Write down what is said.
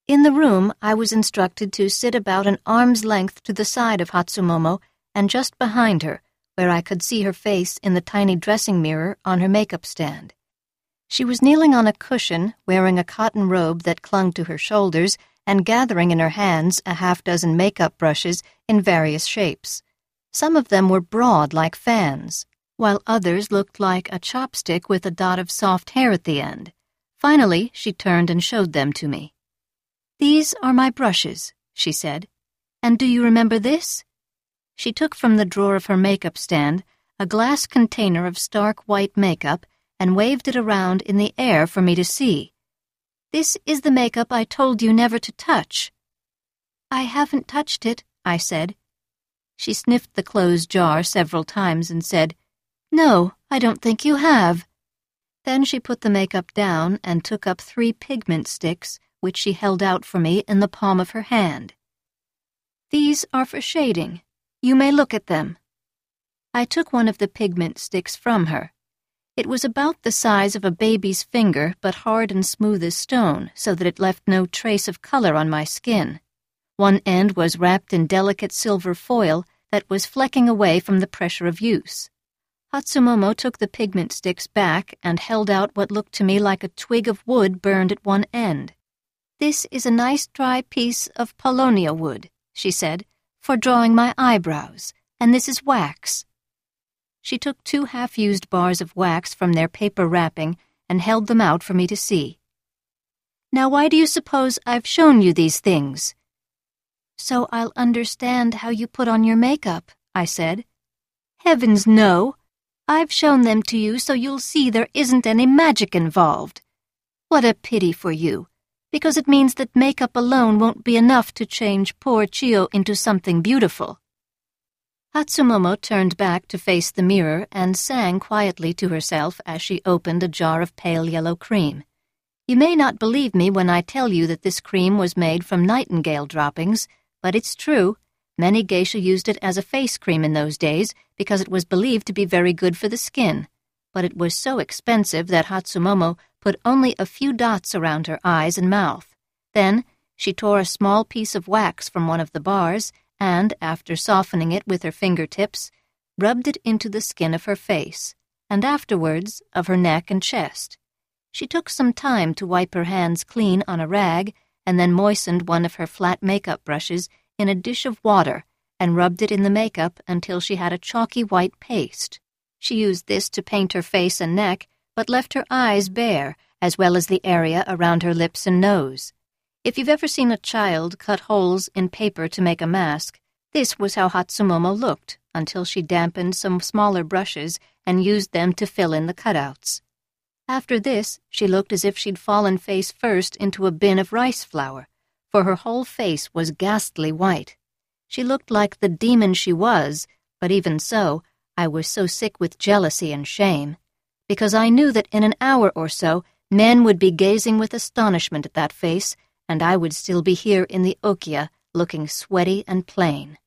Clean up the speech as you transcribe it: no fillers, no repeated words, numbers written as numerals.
In the room, I was instructed to sit about an arm's length to the side of Hatsumomo and just behind her, where I could see her face in the tiny dressing mirror on her makeup stand. She was kneeling on a cushion, wearing a cotton robe that clung to her shoulders and gathering in her hands a half-dozen makeup brushes in various shapes. Some of them were broad like fans, while others looked like a chopstick with a dot of soft hair at the end. Finally, she turned and showed them to me. "These are my brushes," she said. "And do you remember this?" She took from the drawer of her makeup stand a glass container of stark white makeup and waved it around in the air for me to see. "This is the makeup I told you never to touch." "I haven't touched it," I said. She sniffed the closed jar several times and said, "No, I don't think you have." Then she put the makeup down and took up 3 pigment sticks, which she held out for me in the palm of her hand. "These are for shading. You may look at them." I took one of the pigment sticks from her. It was about the size of a baby's finger, but hard and smooth as stone, so that it left no trace of color on my skin. One end was wrapped in delicate silver foil that was flecking away from the pressure of use. Hatsumomo took the pigment sticks back and held out what looked to me like a twig of wood burned at one end. "This is a nice dry piece of paulownia wood," she said, "for drawing my eyebrows, and this is wax." She took 2 half-used bars of wax from their paper wrapping and held them out for me to see. "Now why do you suppose I've shown you these things?" "So I'll understand how you put on your makeup," I said. "Heavens, no! I've shown them to you so you'll see there isn't any magic involved. What a pity for you, because it means that makeup alone won't be enough to change poor Chio into something beautiful." Hatsumomo turned back to face the mirror and sang quietly to herself as she opened a jar of pale yellow cream. You may not believe me when I tell you that this cream was made from nightingale droppings, but it's true. Many geisha used it as a face cream in those days because it was believed to be very good for the skin. But it was so expensive that Hatsumomo put only a few dots around her eyes and mouth. Then she tore a small piece of wax from one of the bars and, after softening it with her fingertips, rubbed it into the skin of her face, and afterwards of her neck and chest. She took some time to wipe her hands clean on a rag and then moistened one of her flat makeup brushes in a dish of water and rubbed it in the makeup until she had a chalky white paste. She used this to paint her face and neck, but left her eyes bare, as well as the area around her lips and nose. If you've ever seen a child cut holes in paper to make a mask, this was how Hatsumomo looked until she dampened some smaller brushes and used them to fill in the cutouts. After this, she looked as if she'd fallen face first into a bin of rice flour, for her whole face was ghastly white. She looked like the demon she was, but even so, I was so sick with jealousy and shame, because I knew that in an hour or so men would be gazing with astonishment at that face, and I would still be here in the Okia, looking sweaty and plain.